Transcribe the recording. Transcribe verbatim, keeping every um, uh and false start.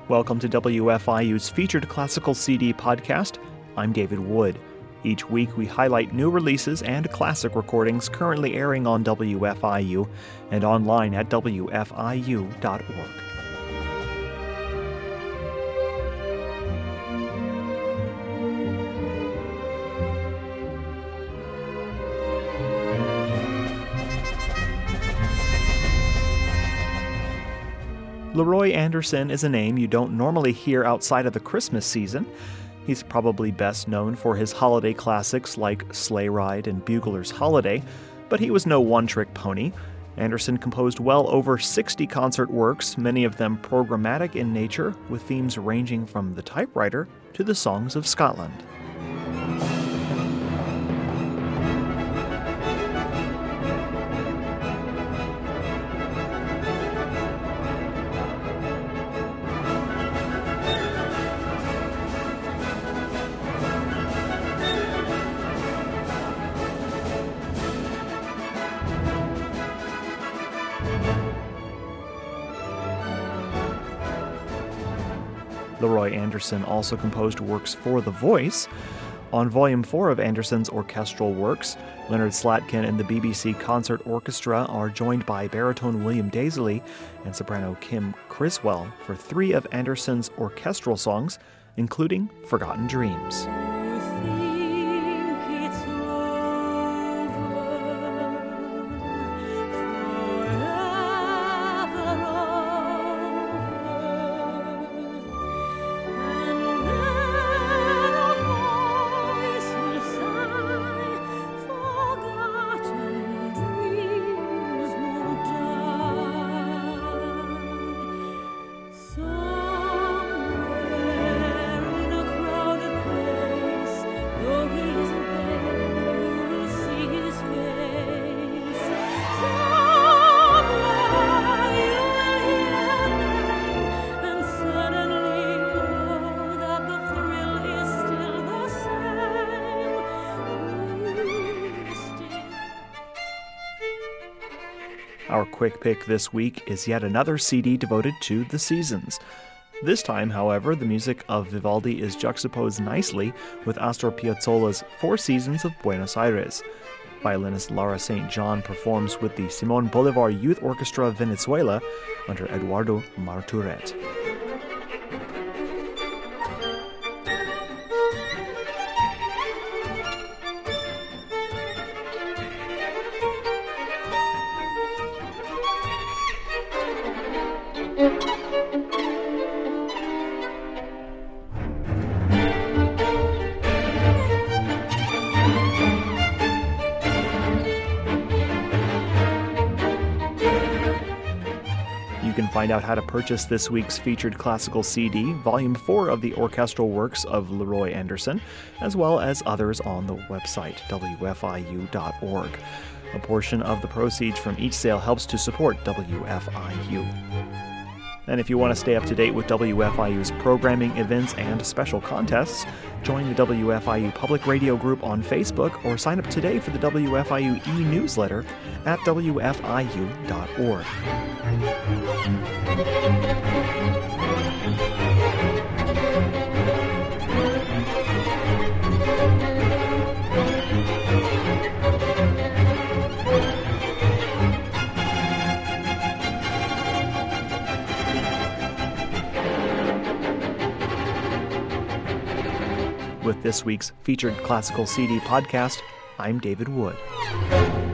Welcome to W F I U's featured classical C D podcast. I'm David Wood. Each week we highlight new releases and classic recordings currently airing on W F I U and online at W F I U dot org. Leroy Anderson is a name you don't normally hear outside of the Christmas season. He's probably best known for his holiday classics like Sleigh Ride and Bugler's Holiday, but he was no one-trick pony. Anderson composed well over sixty concert works, many of them programmatic in nature, with themes ranging from the typewriter to the songs of Scotland. Leroy Anderson also composed works for the voice. On Volume four of Anderson's orchestral works, Leonard Slatkin and the B B C Concert Orchestra are joined by baritone William Daisley and soprano Kim Criswell for three of Anderson's orchestral songs, including Forgotten Dreams. Our quick pick this week is yet another C D devoted to the seasons. This time, however, the music of Vivaldi is juxtaposed nicely with Astor Piazzolla's Four Seasons of Buenos Aires. Violinist Lara Saint John performs with the Simon Bolivar Youth Orchestra Venezuela under Eduardo Marturet. You can find out how to purchase this week's featured classical C D, Volume four of the orchestral works of Leroy Anderson, as well as others on the website, W F I U dot org. A portion of the proceeds from each sale helps to support W F I U. And if you want to stay up to date with W F I U's programming, events, and special contests, join the W F I U Public Radio group on Facebook or sign up today for the W F I U e-newsletter at W F I U dot org. With this week's featured classical C D podcast, I'm David Wood.